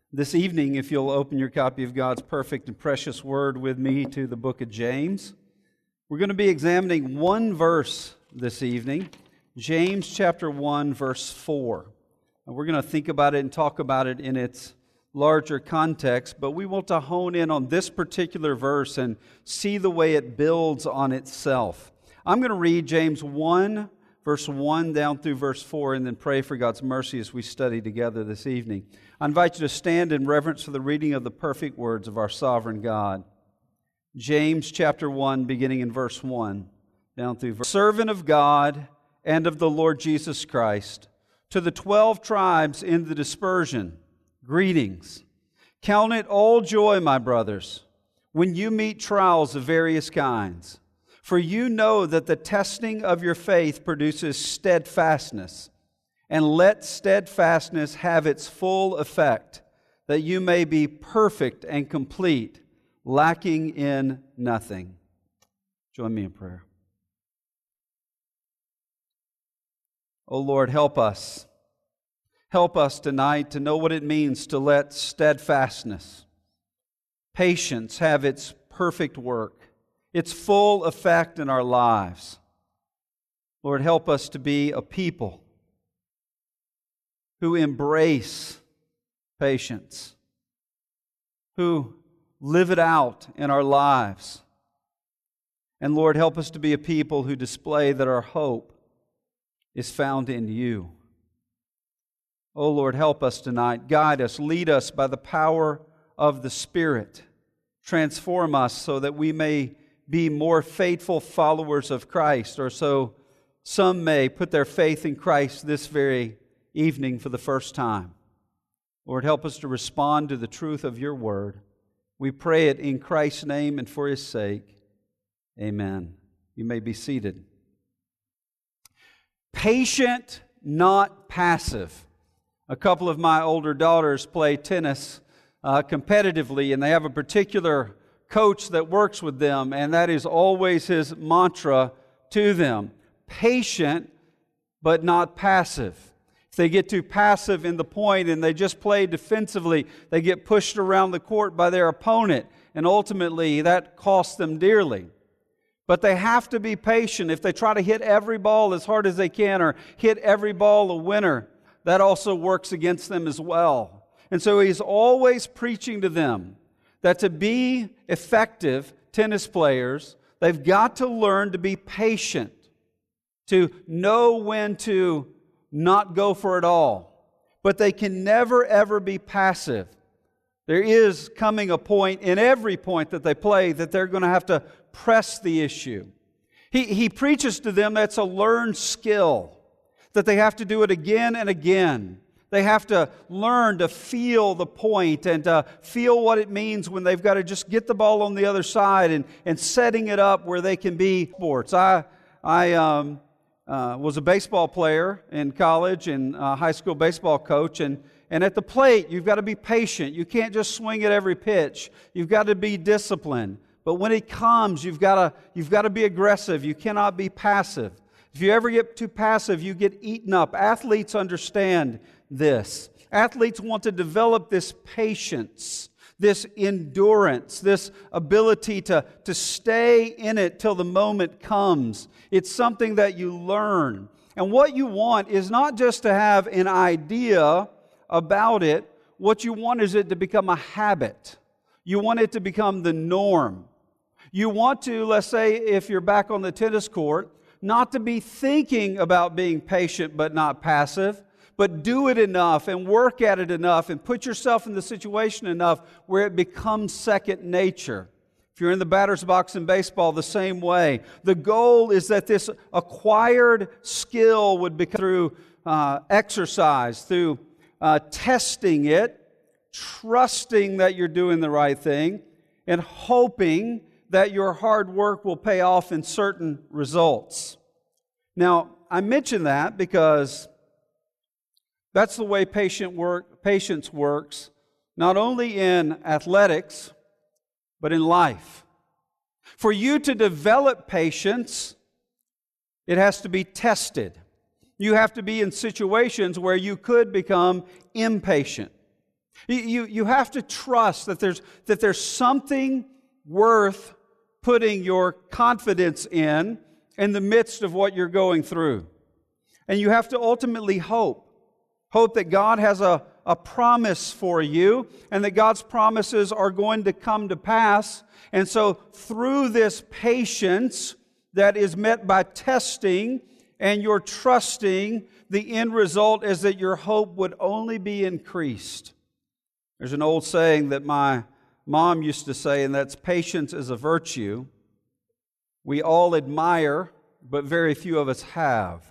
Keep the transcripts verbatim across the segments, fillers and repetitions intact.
This evening, if you'll open your copy of God's perfect and precious Word with me to the book of James, we're going to be examining one verse this evening, James chapter one, verse four. And we're going to think about it and talk about it in its larger context, but we want to hone in on this particular verse and see the way it builds on itself. I'm going to read James one, verse one down through verse four, and then pray for God's mercy as we study together this evening. I invite you to stand in reverence for the reading of the perfect words of our sovereign God. James chapter one, beginning in verse one, down through verse servant of God and of the Lord Jesus Christ, to the twelve tribes in the dispersion, greetings. Count it all joy, my brothers, when you meet trials of various kinds. For you know that the testing of your faith produces steadfastness. And let steadfastness have its full effect, that you may be perfect and complete, lacking in nothing. Join me in prayer. Oh Lord, help us. Help us tonight to know what it means to let steadfastness, patience have its perfect work, its full effect in our lives. Lord, help us to be a people who embrace patience, who live it out in our lives. And Lord, help us to be a people who display that our hope is found in You. Oh Lord, help us tonight. Guide us, lead us by the power of the Spirit. Transform us so that we may be more faithful followers of Christ, or so some may put their faith in Christ this very evening for the first time. Lord, help us to respond to the truth of Your Word. We pray it in Christ's name and for His sake. Amen. You may be seated. Patient, not passive. A couple of my older daughters play tennis uh, competitively, and they have a particular coach that works with them, and that is always his mantra to them. Patient, but not passive. If they get too passive in the point and they just play defensively, they get pushed around the court by their opponent, and ultimately that costs them dearly. But they have to be patient. If they try to hit every ball as hard as they can or hit every ball a winner, that also works against them as well. And so he's always preaching to them that to be effective tennis players, they've got to learn to be patient, to know when to not go for it all. But they can never, ever be passive. There is coming a point in every point that they play that they're going to have to press the issue. He, he preaches to them that's a learned skill, that they have to do it again and again. They have to learn to feel the point and to feel what it means when they've got to just get the ball on the other side and, and setting it up where they can be sports. I, I um, uh, was a baseball player in college and a high school baseball coach, and, and at the plate, you've got to be patient. You can't just swing at every pitch. You've got to be disciplined. But when it comes, you've got to, you've got to be aggressive. You cannot be passive. If you ever get too passive, you get eaten up. Athletes understand this. Athletes want to develop this patience, this endurance, this ability to, to stay in it till the moment comes. It's something that you learn. And what you want is not just to have an idea about it. What you want is it to become a habit. You want it to become the norm. You want to, let's say, if you're back on the tennis court, not to be thinking about being patient but not passive, but do it enough and work at it enough and put yourself in the situation enough where it becomes second nature. If you're in the batter's box in baseball, the same way. The goal is that this acquired skill would become through uh, exercise, through uh, testing it, trusting that you're doing the right thing, and hoping that your hard work will pay off in certain results. Now, I mention that because that's the way patient work, patience works, not only in athletics, but in life. For you to develop patience, it has to be tested. You have to be in situations where you could become impatient. You, you, you have to trust that there's, that there's something worth putting your confidence in in the midst of what you're going through. And you have to ultimately hope. Hope that God has a, a promise for you and that God's promises are going to come to pass. And so through this patience that is met by testing and your trusting, the end result is that your hope would only be increased. There's an old saying that my mom used to say, and that's patience is a virtue we all admire, but very few of us have.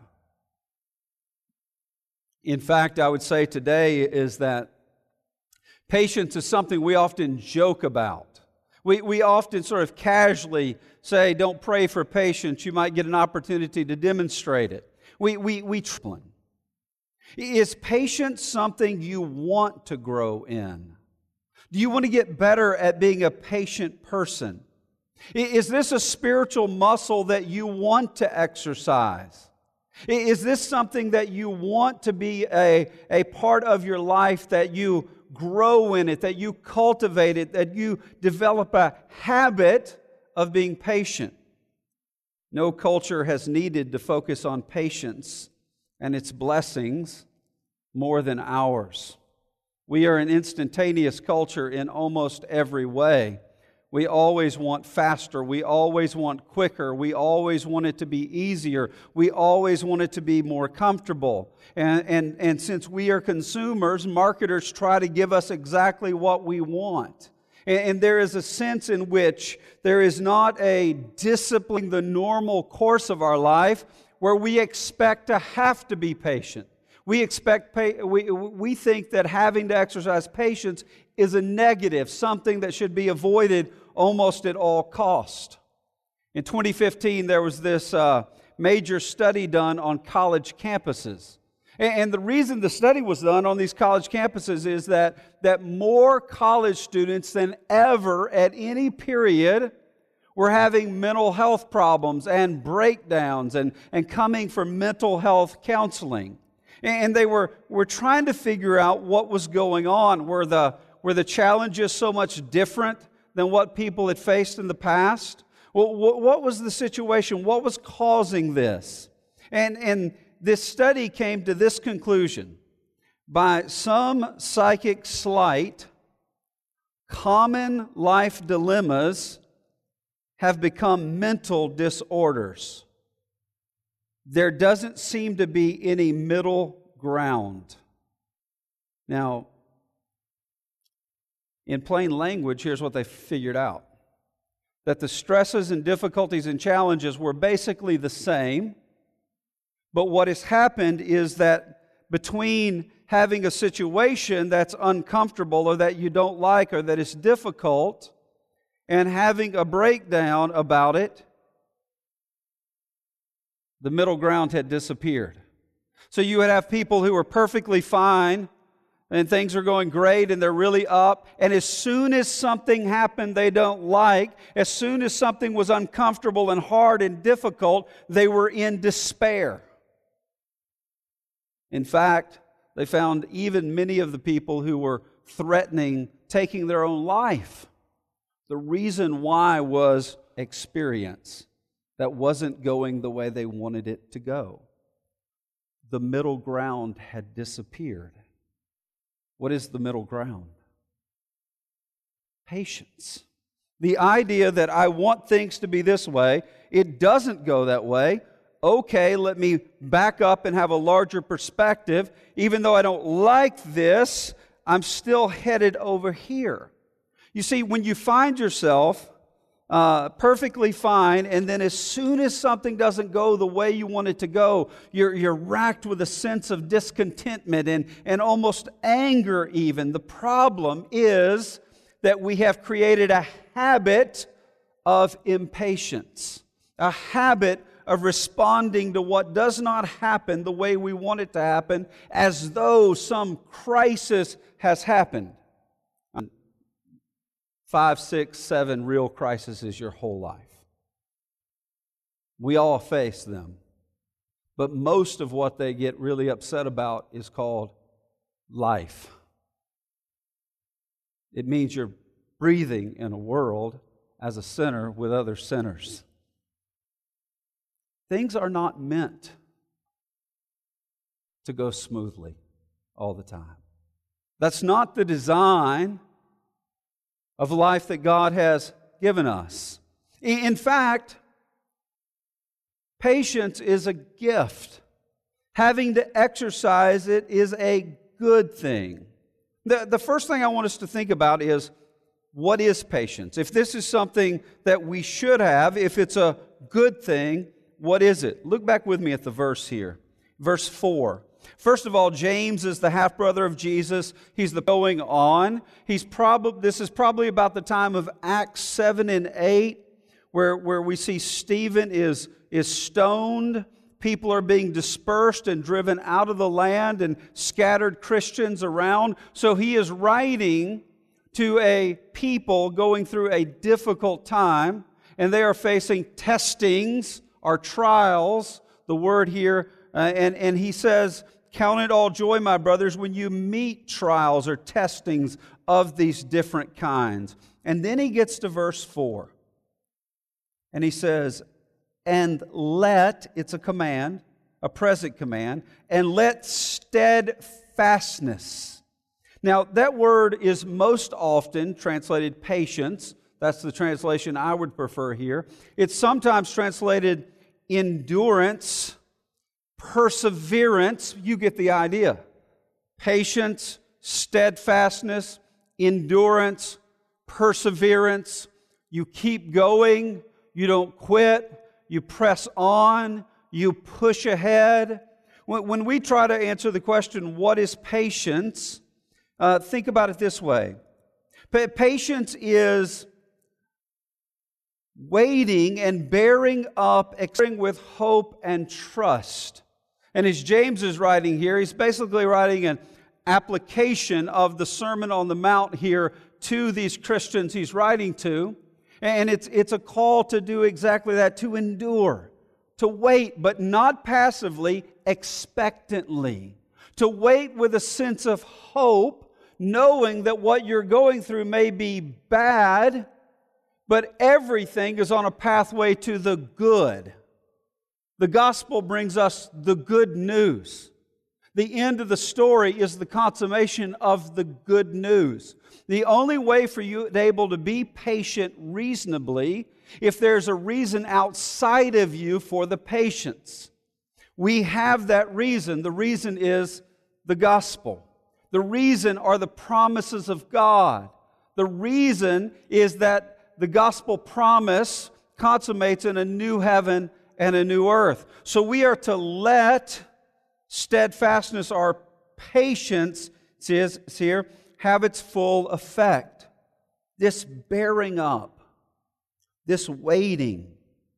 In fact, I would say today is that patience is something we often joke about. We, we often sort of casually say, don't pray for patience, you might get an opportunity to demonstrate it. We, we, we trembling. Is patience something you want to grow in? Do you want to get better at being a patient person? Is this a spiritual muscle that you want to exercise? Is this something that you want to be a, a part of your life, that you grow in it, that you cultivate it, that you develop a habit of being patient? No culture has needed to focus on patience and its blessings more than ours. We are an instantaneous culture in almost every way. We always want faster. We always want quicker. We always want it to be easier. We always want it to be more comfortable. And, and, and since we are consumers, marketers try to give us exactly what we want. And, and there is a sense in which there is not a discipline, the normal course of our life, where we expect to have to be patient. We expect, we, we think that having to exercise patience is a negative, something that should be avoided almost at all cost. In twenty fifteen, there was this uh, major study done on college campuses. And, and the reason the study was done on these college campuses is that, that more college students than ever at any period were having mental health problems and breakdowns and, and coming for mental health counseling. And they were, were trying to figure out what was going on. Were the, were the challenges so much different than what people had faced in the past? Well, what, what was the situation? What was causing this? And, and this study came to this conclusion. By some psychic sleight, common life dilemmas have become mental disorders. There doesn't seem to be any middle ground. Now, in plain language, here's what they figured out. That the stresses and difficulties and challenges were basically the same, but what has happened is that between having a situation that's uncomfortable or that you don't like or that is difficult and having a breakdown about it, the middle ground had disappeared. So you would have people who were perfectly fine and things are going great and they're really up, and as soon as something happened they don't like, as soon as something was uncomfortable and hard and difficult, they were in despair. In fact, they found even many of the people who were threatening taking their own life. The reason why was experience that wasn't going the way they wanted it to go. The middle ground had disappeared. What is the middle ground? Patience. The idea that I want things to be this way, it doesn't go that way. Okay, let me back up and have a larger perspective. Even though I don't like this, I'm still headed over here. You see, when you find yourself Uh, perfectly fine, and then as soon as something doesn't go the way you want it to go, you're, you're racked with a sense of discontentment and, and almost anger even. The problem is that we have created a habit of impatience, a habit of responding to what does not happen the way we want it to happen, as though some crisis has happened. Five, six, seven real crises your whole life. We all face them. But most of what they get really upset about is called life. It means you're breathing in a world as a sinner with other sinners. Things are not meant to go smoothly all the time. That's not the design of life that God has given us. In fact, patience is a gift. Having to exercise it is a good thing. The, the first thing I want us to think about is, what is patience? If this is something that we should have, if it's a good thing, what is it? Look back with me at the verse here. Verse four. First of all, James is the half-brother of Jesus. He's the going on. He's probably this is probably about the time of Acts seven and eight, where, where we see Stephen is, is stoned. People are being dispersed and driven out of the land, and scattered Christians around. So he is writing to a people going through a difficult time, and they are facing testings or trials, the word here, uh, and, and he says, "Count it all joy, my brothers, when you meet trials or testings of these different kinds." And then he gets to verse four. And he says, "And let," it's a command, a present command, "and let steadfastness." Now, that word is most often translated patience. That's the translation I would prefer here. It's sometimes translated endurance, perseverance. You get the idea. Patience, steadfastness, endurance, perseverance. You keep going. You don't quit. You press on. You push ahead. When we try to answer the question, what is patience? Uh, think about it this way. Pa- patience is waiting and bearing up, with hope and trust. And as James is writing here, he's basically writing an application of the Sermon on the Mount here to these Christians he's writing to. And it's, it's a call to do exactly that, to endure, to wait, but not passively, expectantly. To wait with a sense of hope, knowing that what you're going through may be bad, but everything is on a pathway to the good. The gospel brings us the good news. The end of the story is the consummation of the good news. The only way for you to be able to be patient reasonably, if there's a reason outside of you for the patience. We have that reason. The reason is the gospel. The reason are the promises of God. The reason is that the gospel promise consummates in a new heaven and a new earth. So we are to let steadfastness or patience, it says here, have its full effect. This bearing up, this waiting,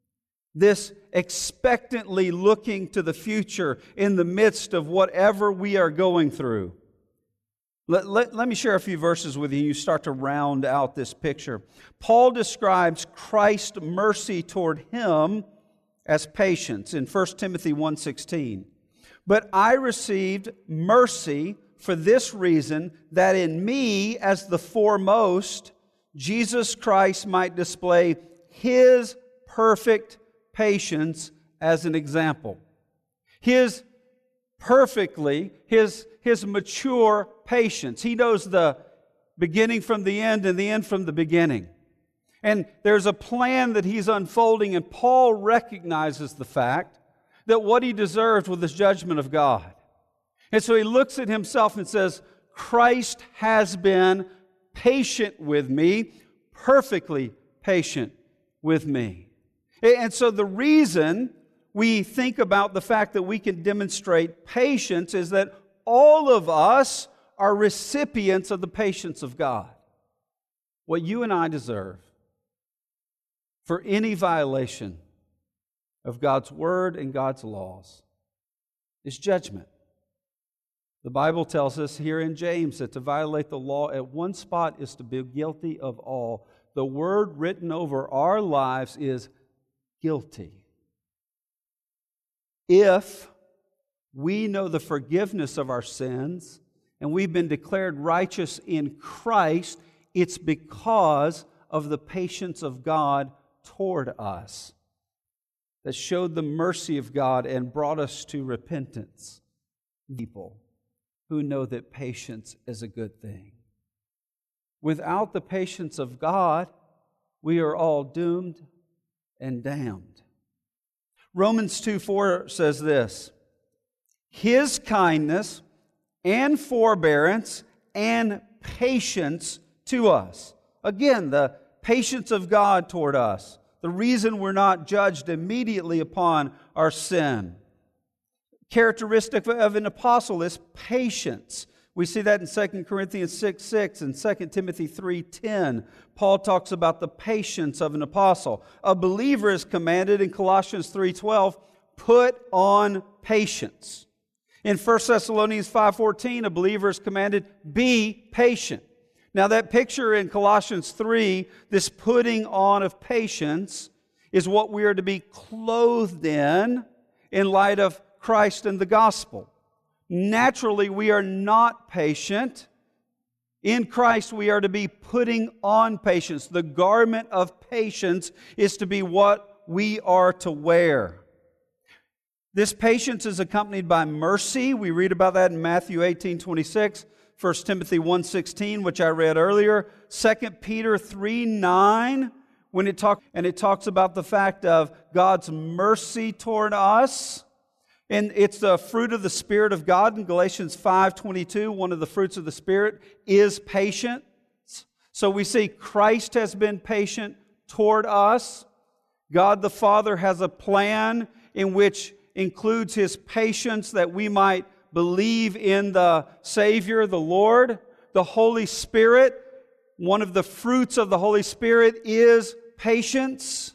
this expectantly looking to the future in the midst of whatever we are going through. Let, let, let me share a few verses with you. You start to round out this picture. Paul describes Christ's mercy toward him as patience in First Timothy one sixteen. "But I received mercy for this reason, that in me, as the foremost, Jesus Christ might display His perfect patience as an example." His perfectly, His, His mature patience. He knows the beginning from the end and the end from the beginning. And there's a plan that He's unfolding, and Paul recognizes the fact that what he deserved was the judgment of God. And so he looks at himself and says, Christ has been patient with me, perfectly patient with me. And so the reason we think about the fact that we can demonstrate patience is that all of us are recipients of the patience of God. What you and I deserve for any violation of God's Word and God's laws is judgment. The Bible tells us here in James that to violate the law at one spot is to be guilty of all. The word written over our lives is guilty. If we know the forgiveness of our sins and we've been declared righteous in Christ, it's because of the patience of God toward us that showed the mercy of God and brought us to repentance. People who know that patience is a good thing. Without the patience of God, we are all doomed and damned. Romans two four says this, His kindness and forbearance and patience to us. Again, the patience of God toward us. The reason we're not judged immediately upon our sin. Characteristic of an apostle is patience. We see that in Second Corinthians six six and Second Timothy three ten. Paul talks about the patience of an apostle. A believer is commanded in Colossians three twelve, put on patience. In First Thessalonians five fourteen, a believer is commanded, be patient. Now that picture in Colossians three, this putting on of patience, is what we are to be clothed in, in light of Christ and the gospel. Naturally, we are not patient. In Christ, we are to be putting on patience. The garment of patience is to be what we are to wear. This patience is accompanied by mercy. We read about that in Matthew eighteen twenty-six, First Timothy one sixteen, which I read earlier, Second Peter three nine, when it talk, and it talks about the fact of God's mercy toward us. And it's the fruit of the Spirit of God in Galatians five twenty-two. One of the fruits of the Spirit is patience. So we see Christ has been patient toward us. God the Father has a plan in which includes His patience that we might believe in the Savior, the Lord. The Holy Spirit, one of the fruits of the Holy Spirit is patience.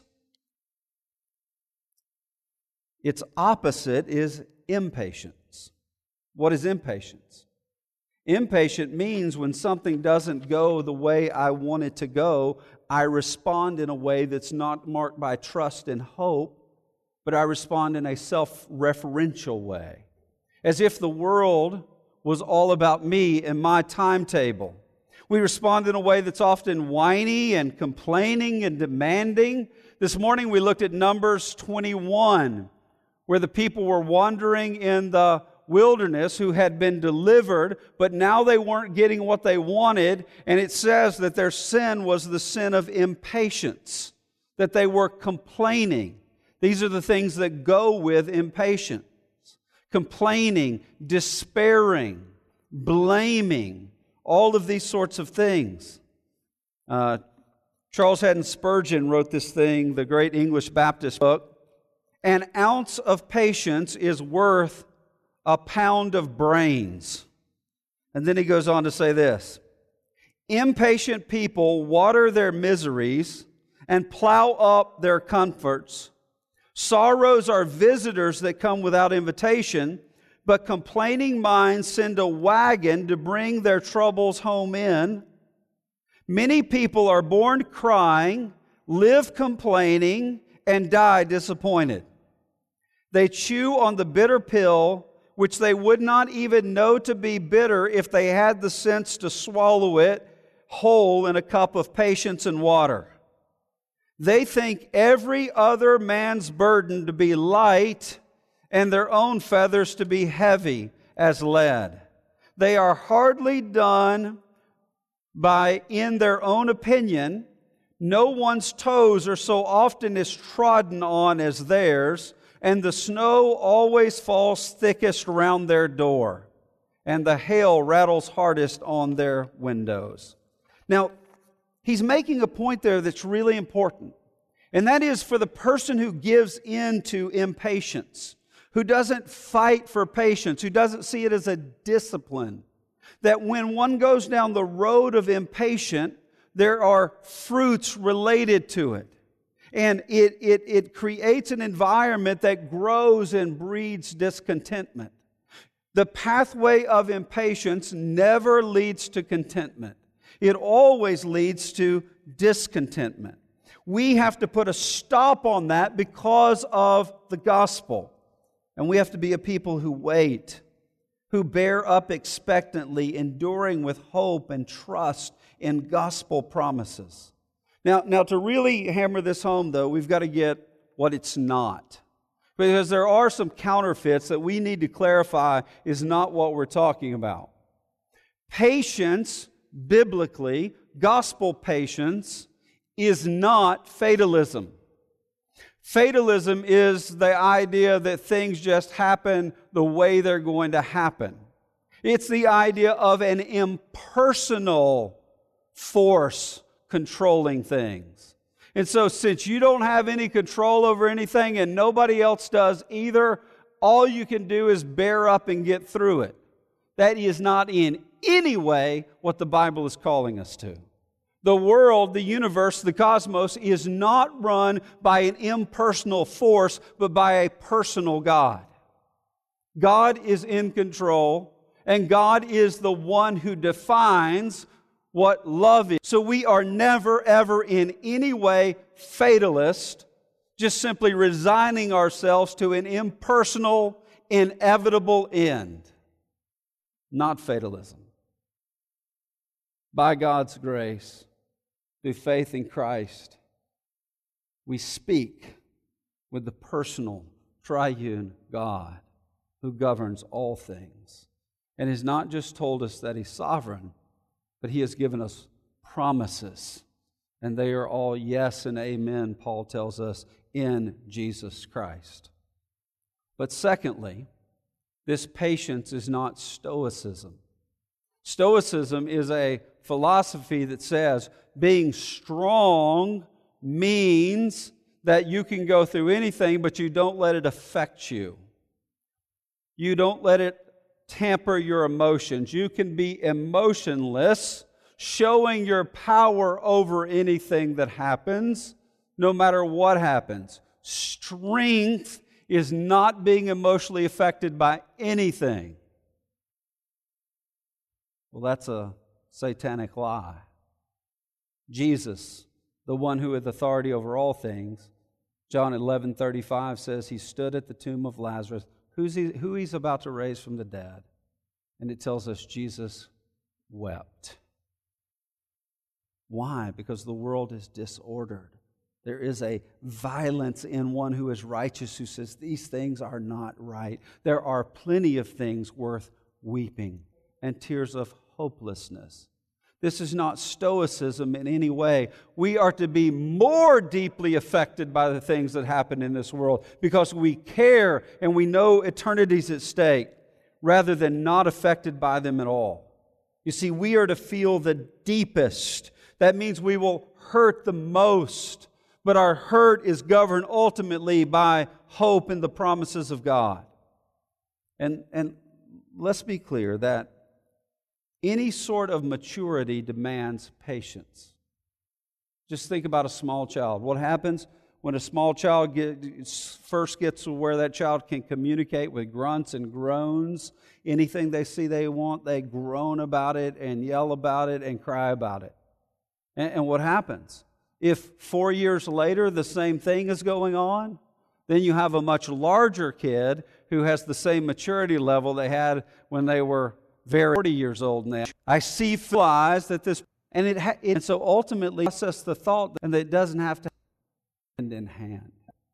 Its opposite is impatience. What is impatience? Impatient means when something doesn't go the way I want it to go, I respond in a way that's not marked by trust and hope, but I respond in a self-referential way. As if the world was all about me and my timetable. We respond in a way that's often whiny and complaining and demanding. This morning we looked at Numbers twenty-one, where the people were wandering in the wilderness who had been delivered, but now they weren't getting what they wanted, and it says that their sin was the sin of impatience, that they were complaining. These are the things that go with impatience. Complaining, despairing, blaming, all of these sorts of things. Uh, Charles Haddon Spurgeon wrote this thing, the great English Baptist book. An ounce of patience is worth a pound of brains. And then he goes on to say this. Impatient people water their miseries and plow up their comforts. Sorrows are visitors that come without invitation, but complaining minds send a wagon to bring their troubles home in. Many people are born crying, live complaining, and die disappointed. They chew on the bitter pill, which they would not even know to be bitter if they had the sense to swallow it whole in a cup of patience and water. They think every other man's burden to be light and their own feathers to be heavy as lead. They are hardly done by, in their own opinion, no one's toes are so often as trodden on as theirs, and the snow always falls thickest round their door, and the hail rattles hardest on their windows. Now, he's making a point there that's really important, and that is for the person who gives in to impatience, who doesn't fight for patience, who doesn't see it as a discipline, that when one goes down the road of impatience, there are fruits related to it. And it, it, it creates an environment that grows and breeds discontentment. The pathway of impatience never leads to contentment. It always leads to discontentment. We have to put a stop on that because of the gospel. And we have to be a people who wait. who bear up expectantly, enduring with hope and trust in gospel promises. Now, now to really hammer this home, though, we've got to get what it's not. Because there are some counterfeits that we need to clarify is not what we're talking about. Patience, biblically, gospel patience, is not fatalism. Fatalism is the idea that things just happen the way they're going to happen. It's the idea of an impersonal force controlling things. And so since you don't have any control over anything and nobody else does either, all you can do is bear up and get through it. That is not in any way what the Bible is calling us to. The world, the universe, the cosmos is not run by an impersonal force, but by a personal God. God is in control, and God is the one who defines what love is. So we are never, ever in any way fatalist, just simply resigning ourselves to an impersonal, inevitable end. Not fatalism. By God's grace, through faith in Christ, we speak with the personal, triune God who governs all things and has not just told us that He's sovereign, but He has given us promises. And they are all yes and amen, Paul tells us, in Jesus Christ. But secondly, this patience is not stoicism. Stoicism is a philosophy that says being strong means that you can go through anything, but you don't let it affect you. You don't let it tamper your emotions. You can be emotionless, showing your power over anything that happens, no matter what happens. Strength is not being emotionally affected by anything. Well, that's a satanic lie. Jesus, the one who hath authority over all things, John eleven thirty-five says He stood at the tomb of Lazarus, who's he, who He's about to raise from the dead. And it tells us Jesus wept. Why? Because the world is disordered. There is a violence in one who is righteous who says these things are not right. There are plenty of things worth weeping and tears of hopelessness. This is not stoicism in any way. We are to be more deeply affected by the things that happen in this world because we care and we know eternity's at stake rather than not affected by them at all. You see, we are to feel the deepest. That means we will hurt the most, but our hurt is governed ultimately by hope in the promises of God. And, and let's be clear that any sort of maturity demands patience. Just think about a small child. What happens when a small child gets, first gets to where that child can communicate with grunts and groans? Anything they see they want, they groan about it and yell about it and cry about it. And, and what happens? If four years later the same thing is going on, then you have a much larger kid who has the same maturity level they had when they were very forty years old now. I see flies that this, and it, ha, it and so ultimately process the thought, and that it doesn't have to hand in hand.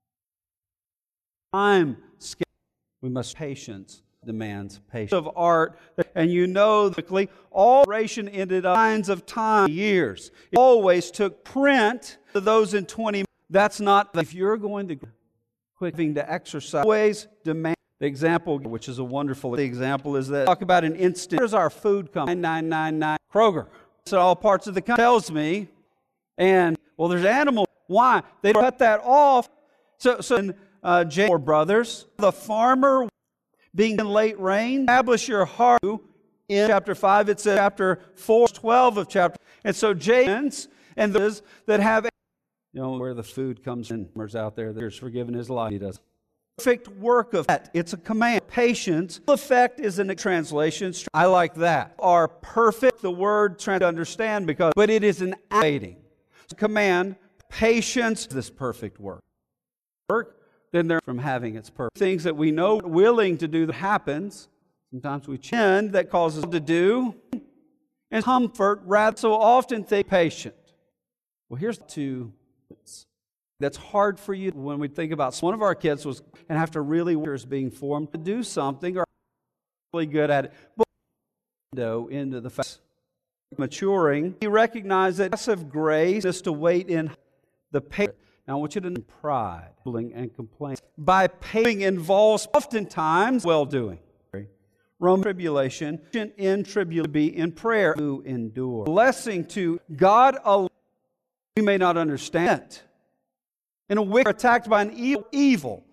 I'm scared. We must patience demands patience of art, and you know quickly all duration ended up kinds of time years. It always took print to those in twenty. That's not if you're going to quick to exercise. Always demand. The example, which is a wonderful example, is that talk about an instant. Here's our food company, nine nine nine Kroger. So all parts of the country tells me, and well, there's animals. Why? They cut that off. So, so uh, J. brothers, the farmer being in late rain, establish your heart. In chapter five, it says chapter four, twelve of chapter. And so James and those that have, you know, where the food comes in, out there, there's forgiven his life. He does. Perfect work of that. It's a command. Patience. Effect is in a translation. I like that. Are perfect. The word trying to understand because, but it is an activating command. Patience. This perfect work. Work. Then they're from having its purpose. Things that we know willing to do that happens. Sometimes we tend that causes us to do and comfort rather so often think patient. Well, here's two that's hard for you when we think about one of our kids was and have to really work is being formed to do something or really good at it. But into the fact maturing, he recognized that passive grace is to wait in the patience. Now I want you to know pride and complaint. By paying involves oftentimes well-doing. Roman tribulation, in tribulation, be in prayer, to endure. Blessing to God alone, we may not understand. In a wicked attacked by an evil, evil.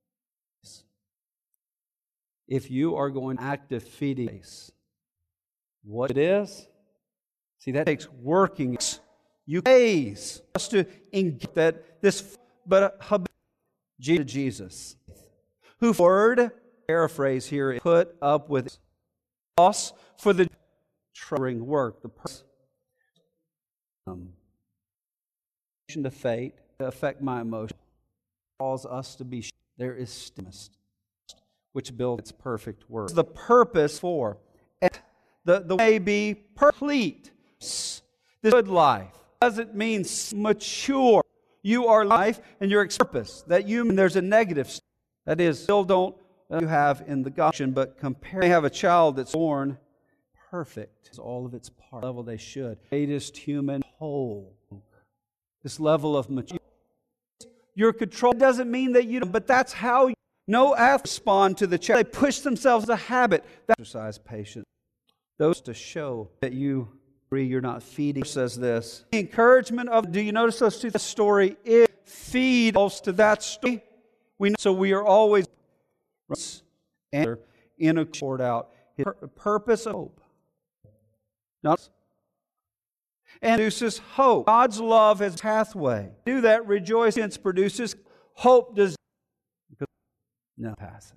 If you are going to act defeating what it is, see that takes working. You days just to engage that this, but uh, Jesus, who word. Paraphrase here, put up with loss for the troubling work, the person um, to fate, to affect my emotion, cause us to be. There is stillness, which builds its perfect work. The purpose for the the way be complete. This good life doesn't mean mature. You are life and your purpose. That you and there's a negative. That is, still don't. You have in the gospel, but compare. They have a child that's born perfect, as all of its parts level they should. Greatest human whole. This level of maturity. Your control doesn't mean that you don't, but that's how you, no athletes respond to the challenge. They push themselves a habit. That exercise patience. Those to show that you agree you're not feeding. Says this. The encouragement of. Do you notice those two? The story is feed to that story. We know, so we are always. And in a poured out his purpose of hope. Not and produces hope. God's love as pathway. Do that rejoicance produces hope does no passive.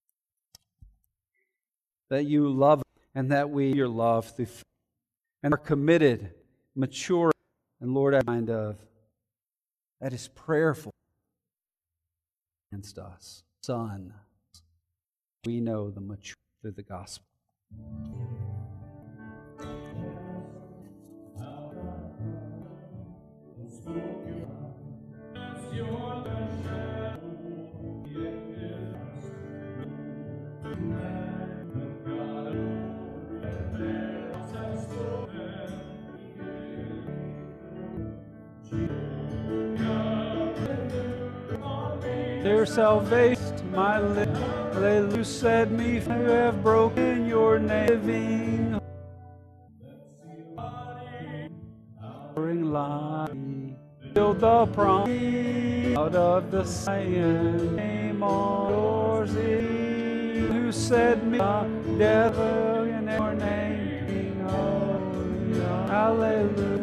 That you love and that we your love through and are committed, mature, and Lord I mind of that is prayerful against us. Son. We know the mature through the gospel. Their salvation, my lips, hallelujah, set me free. You have broken your living. Bring life, build the promise out of the Zion. Name on yours, who set me death in your name, King of hallelujah.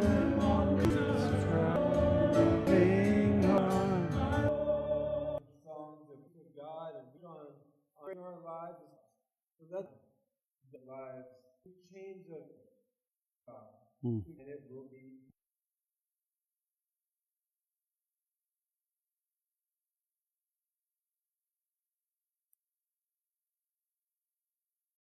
Our lives, so that the lives change of God, mm. and it will be